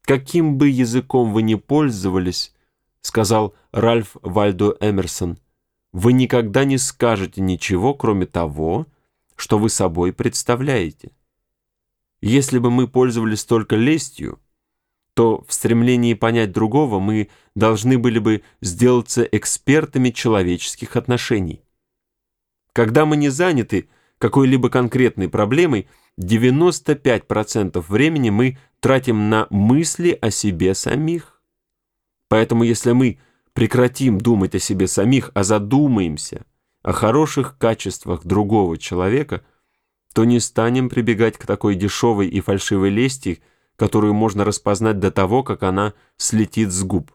Каким бы языком вы ни пользовались, сказал Ральф Вальдо Эмерсон, вы никогда не скажете ничего, кроме того, что вы собой представляете. Если бы мы пользовались только лестью, то в стремлении понять другого мы должны были бы сделаться экспертами человеческих отношений. Когда мы не заняты какой-либо конкретной проблемой, 95% времени мы тратим на мысли о себе самих. Поэтому если мы прекратим думать о себе самих, а задумаемся о хороших качествах другого человека, то не станем прибегать к такой дешевой и фальшивой лести, которую можно распознать до того, как она слетит с губ.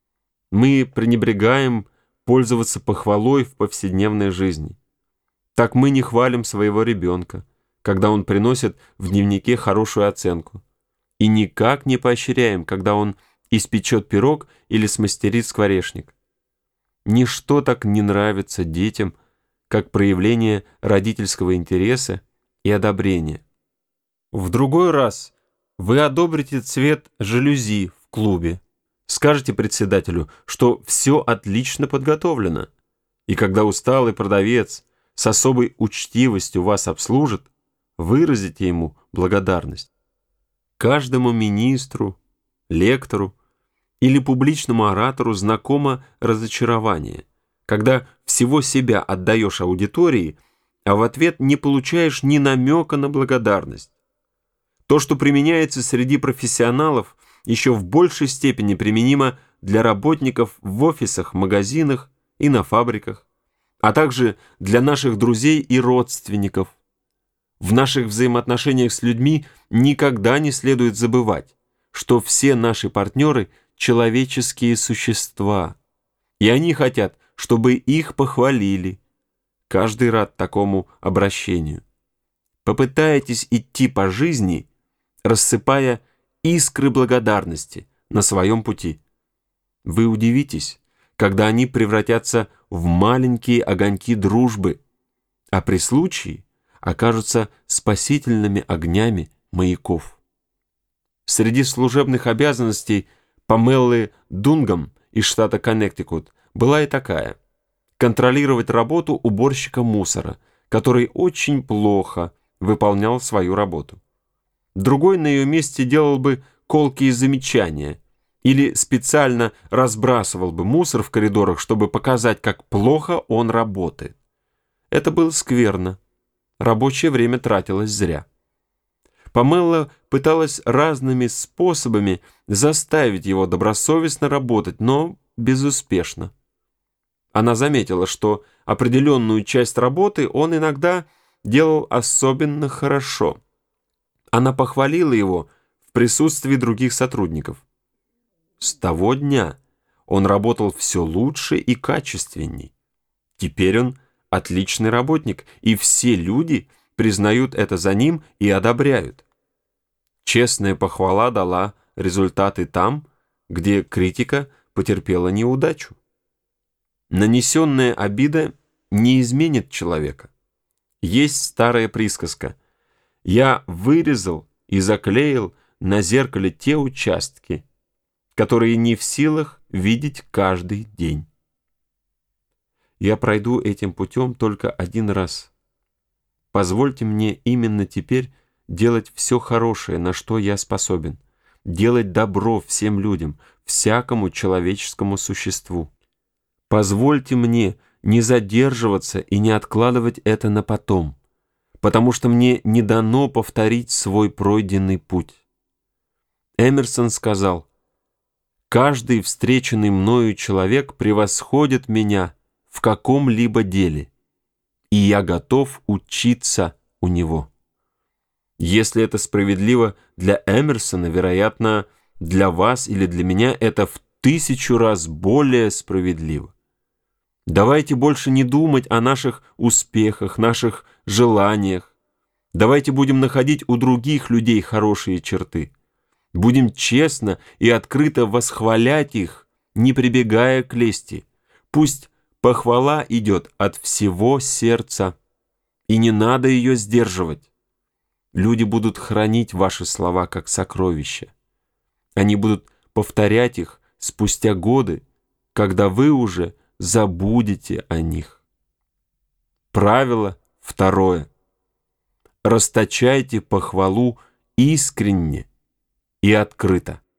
Мы пренебрегаем пользоваться похвалой в повседневной жизни. Так мы не хвалим своего ребенка, когда он приносит в дневнике хорошую оценку, и никак не поощряем, когда он испечет пирог или смастерит скворечник. Ничто так не нравится детям, как проявление родительского интереса и одобрения. В другой раз вы одобрите цвет жалюзи в клубе, скажете председателю, что все отлично подготовлено, и когда усталый продавец с особой учтивостью вас обслужит, выразите ему благодарность. Каждому министру, лектору или публичному оратору знакомо разочарование, когда всего себя отдаешь аудитории, а в ответ не получаешь ни намека на благодарность. То, что применяется среди профессионалов, еще в большей степени применимо для работников в офисах, магазинах и на фабриках, а также для наших друзей и родственников. В наших взаимоотношениях с людьми никогда не следует забывать, что все наши партнеры – человеческие существа, и они хотят, чтобы их похвалили. Каждый рад такому обращению. Попытайтесь идти по жизни, рассыпая искры благодарности на своем пути. Вы удивитесь, когда они превратятся в маленькие огоньки дружбы, а при случае окажутся спасительными огнями маяков. Среди служебных обязанностей Памеллы Дунгам из штата Коннектикут была и такая – контролировать работу уборщика мусора, который очень плохо выполнял свою работу. Другой на ее месте делал бы колкие замечания или специально разбрасывал бы мусор в коридорах, чтобы показать, как плохо он работает. Это было скверно. Рабочее время тратилось зря. Памелла пыталась разными способами заставить его добросовестно работать, но безуспешно. Она заметила, что определенную часть работы он иногда делал особенно хорошо. Она похвалила его в присутствии других сотрудников. С того дня он работал все лучше и качественней. Теперь он отличный работник, и все люди признают это за ним и одобряют. Честная похвала дала результаты там, где критика потерпела неудачу. Нанесенная обида не изменит человека. Есть старая присказка: «Я вырезал и заклеил на зеркале те участки, которые не в силах видеть каждый день». Я пройду этим путем только один раз. Позвольте мне именно теперь делать все хорошее, на что я способен, делать добро всем людям, всякому человеческому существу. Позвольте мне не задерживаться и не откладывать это на потом, потому что мне не дано повторить свой пройденный путь. Эмерсон сказал: «Каждый встреченный мною человек превосходит меня в каком-либо деле, и я готов учиться у него». Если это справедливо для Эмерсона, вероятно, для вас или для меня это в 1000 раз более справедливо. Давайте больше не думать о наших успехах, наших желаниях. Давайте будем находить у других людей хорошие черты. Будем честно и открыто восхвалять их, не прибегая к лести. Пусть похвала идет от всего сердца, и не надо ее сдерживать. Люди будут хранить ваши слова как сокровища. Они будут повторять их спустя годы, когда вы уже забудете о них. Правило второе. Расточайте похвалу искренне и открыто.